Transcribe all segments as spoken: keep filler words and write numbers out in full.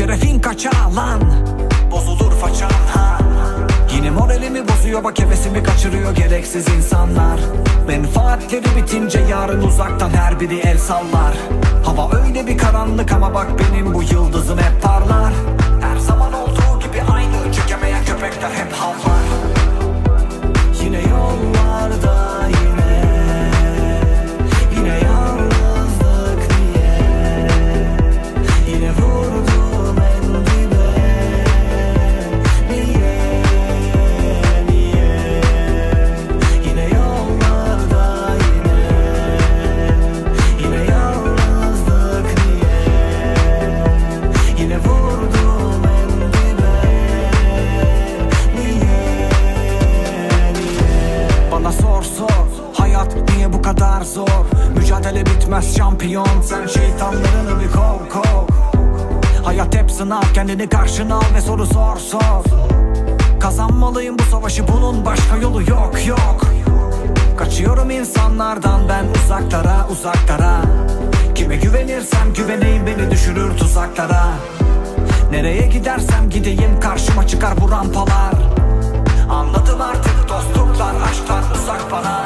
şerefin kaça lan, bozulur façan ha. Yine moralimi bozuyor bak, hevesimi kaçırıyor gereksiz insanlar. Menfaatleri bitince yarın uzaktan her biri el sallar. Hava öyle bir karanlık ama bak benim bu yıldızım hep parlar. Her zaman olduğu gibi aynı, çekemeyen köpekler hep havlar. Yine yollarda yine, yine yalnızlık niye, yine vurdum en dibe, niye, niye, yine yollarda yine, yine yalnızlık niye, yine vurdum en dibe, niye, niye. Bana sor sor, hayat niye bu kadar zor? Mücadele bitmez şampiyon, sen şeytanlarını bir kov kov. Hayat hep sınav, kendini karşına al ve soru sor sor. Kazanmalıyım bu savaşı, bunun başka yolu yok yok. Kaçıyorum insanlardan ben uzaklara uzaklara. Kime güvenirsem güveneyim beni düşürür tuzaklara. Nereye gidersem gideyim karşıma çıkar bu rampalar. Anladım artık dostluklar aşktan uzak bana.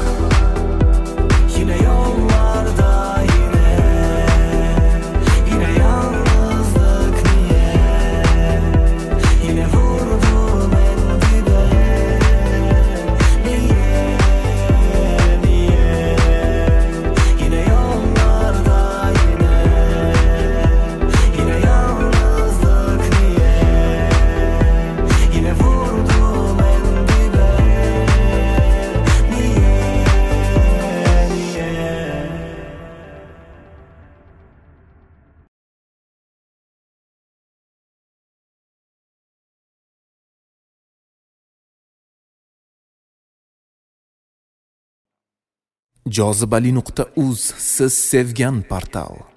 Yine yollarda yine, yine yalnızlık niye, yine vurdum en dibe, niye, niye, yine yollarda yine, yine yalnızlık niye, yine vurdum en dibe, niye, niye. jozibali nuqta uz siz sevgan portal.